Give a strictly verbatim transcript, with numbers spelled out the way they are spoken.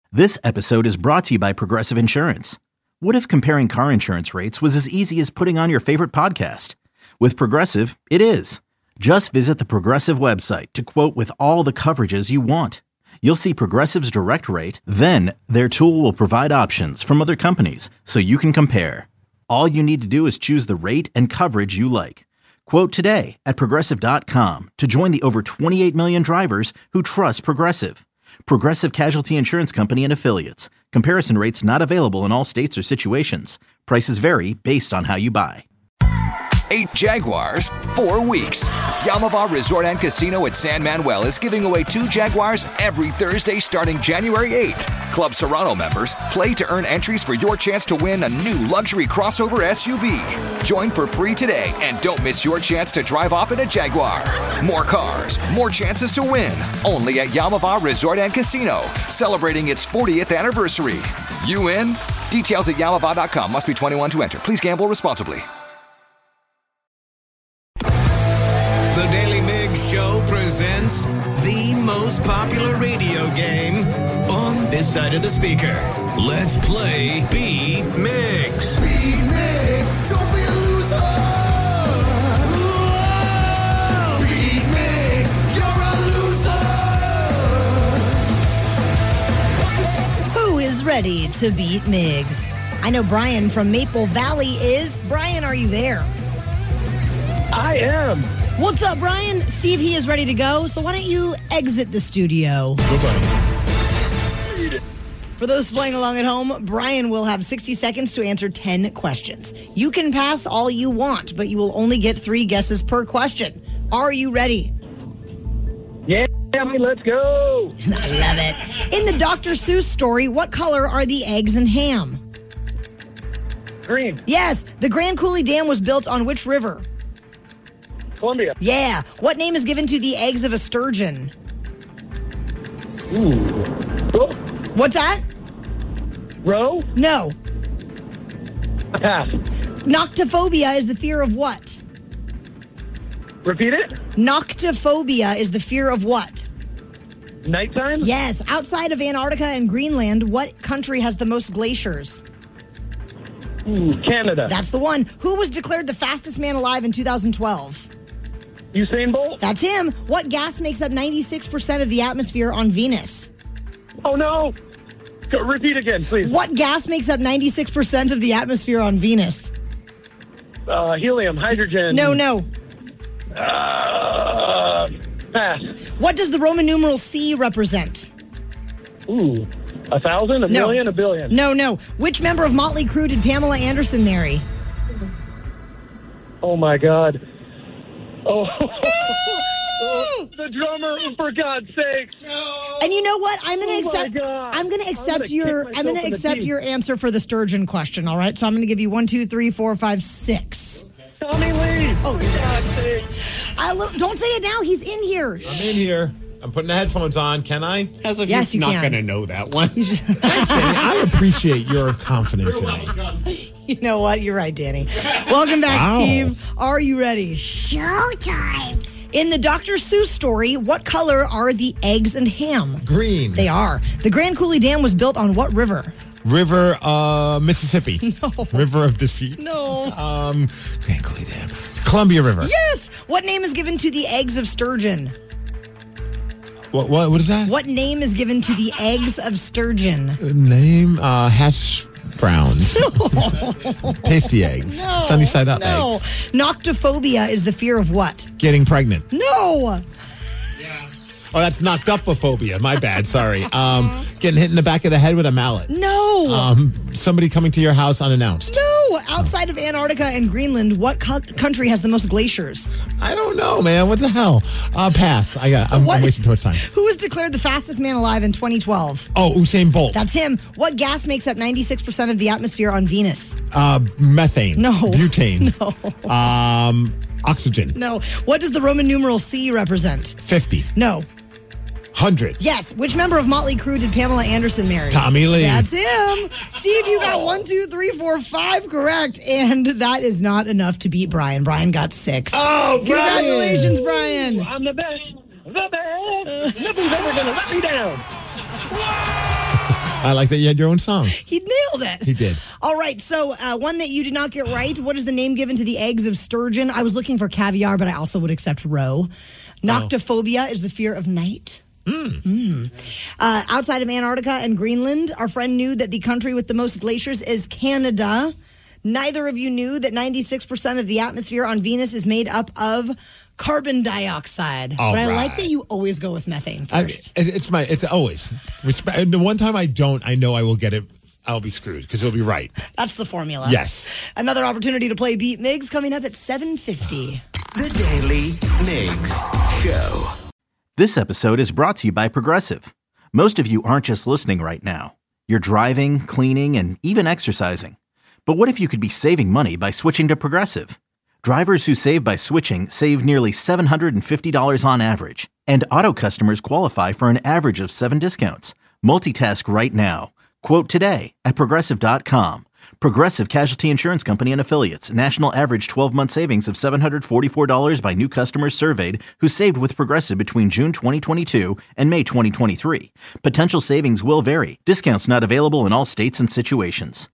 This episode is brought to you by Progressive Insurance. What if comparing car insurance rates was as easy as putting on your favorite podcast? With Progressive, it is. Just visit the Progressive website to quote with all the coverages you want. You'll see Progressive's direct rate, then their tool will provide options from other companies so you can compare. All you need to do is choose the rate and coverage you like. Quote today at progressive dot com to join the over twenty-eight million drivers who trust Progressive. Progressive Casualty Insurance Company and Affiliates. Comparison rates not available in all states or situations. Prices vary based on how you buy. Eight Jaguars, four weeks. Yamava Resort and Casino at San Manuel is giving away two Jaguars every Thursday starting January eighth. Club Serrano members play to earn entries for your chance to win a new luxury crossover S U V. Join for free today and don't miss your chance to drive off in a Jaguar. More cars, more chances to win. Only at Yamava Resort and Casino, celebrating its fortieth anniversary. You in? Details at yamava dot com. Must be twenty-one to enter. Please gamble responsibly. The Daily Migs Show presents the most popular radio game on this side of the speaker. Let's play Beat Migs. Beat Migs, don't be a loser. Whoa! Beat Migs, you're a loser. Who is ready to beat Migs? I know Brian from Maple Valley is. Brian, are you there? I am. What's up, Brian? Steve, he is ready to go, so why don't you exit the studio? Goodbye. For those playing along at home, Brian will have sixty seconds to answer ten questions. You can pass all you want, but you will only get three guesses per question. Are you ready? Yeah, let's go. I love it. In the Doctor Seuss story, what color are the eggs and ham? Green. Yes. The Grand Coulee Dam was built on which river? Columbia. Yeah. What name is given to the eggs of a sturgeon? Ooh. Oh. What's that? Row? No. Pass. Noctophobia is the fear of what? Repeat it? Noctophobia is the fear of what? Nighttime? Yes. Outside of Antarctica and Greenland, what country has the most glaciers? Ooh, Canada. That's the one. Who was declared the fastest man alive in two thousand twelve? Usain Bolt? That's him. What gas makes up ninety-six percent of the atmosphere on Venus? Oh, no. Go, repeat again, please. What gas makes up ninety-six percent of the atmosphere on Venus? Uh, helium, hydrogen. No, no. Uh, pass. What does the Roman numeral C represent? Ooh. A thousand? A No. million? A billion? No, no. Which member of Motley Crue did Pamela Anderson marry? Oh, my God. Oh. Oh, the drummer, for God's sake. No. And you know what? I'm going to Oh, accept. my God. I'm going to accept I'm gonna your. kick I'm going myself to in the accept teeth. your answer for the sturgeon question. All right. So I'm going to give you one, two, three, four, five, six. Tommy Lee. Oh, for God's sake. I li- don't say it now. He's in here. I'm in here. I'm putting the headphones on. Can I? As if Yes, you're you not can. going to know that one. Thanks, Danny. I appreciate your confidence in me. You know what? You're right, Danny. Welcome back, Wow. Steve. Are you ready? Showtime. In the Doctor Seuss story, what color are the eggs and ham? Green. They are. The Grand Coulee Dam was built on what river? River, uh, Mississippi. No. River of Deceit. No. Um, Grand Coulee Dam. Columbia River. Yes. What name is given to the eggs of sturgeon? What, what, what is that? What name is given to the eggs of sturgeon? Name? Uh, hash browns. Tasty eggs. No. Sunny side up No. eggs. Noctophobia is the fear of what? Getting pregnant. No. Oh, that's knocked up a phobia. My bad. Sorry. Um, getting hit in the back of the head with a mallet. No. Um, somebody coming to your house unannounced. No. Outside of Antarctica and Greenland, what co- country has the most glaciers? I don't know, man. What the hell? Uh, pass. I got. I'm, What- I'm wasting too much time. Who was declared the fastest man alive in twenty twelve? Oh, Usain Bolt. That's him. What gas makes up ninety-six percent of the atmosphere on Venus? Uh, methane. No. Butane. No. Um, oxygen. No. What does the Roman numeral C represent? fifty. No. Hundred. Yes. Which member of Motley Crue did Pamela Anderson marry? Tommy Lee. That's him. Steve, you got one, two, three, four, five correct. And that is not enough to beat Brian. Brian got six. Oh, Congratulations, Brian. I'm the best. The best. Nothing's ever going to let me down. I like that you had your own song. He nailed it. He did. All right. So uh, one that you did not get right. What is the name given to the eggs of sturgeon? I was looking for caviar, but I also would accept roe. Noctophobia oh. is the fear of night. Mm. Mm. Uh, outside of Antarctica and Greenland, our friend knew that the country with the most glaciers is Canada. Neither of you knew that ninety-six percent of the atmosphere on Venus is made up of carbon dioxide. All but I right. like that you always go with methane first. I, it's my. It's always. Respect, the one time I don't, I know I will get it. I'll be screwed because it'll be right. That's the formula. Yes. Another opportunity to play Beat Migs coming up at seven fifty. The Daily Migs Show. This episode is brought to you by Progressive. Most of you aren't just listening right now. You're driving, cleaning, and even exercising. But what if you could be saving money by switching to Progressive? Drivers who save by switching save nearly seven hundred fifty dollars on average. And auto customers qualify for an average of seven discounts. Multitask right now. Quote today at Progressive dot com. Progressive Casualty Insurance Company and Affiliates. National average twelve-month savings of seven hundred forty-four dollars by new customers surveyed who saved with Progressive between June twenty twenty-two and May twenty twenty-three. Potential savings will vary. Discounts not available in all states and situations.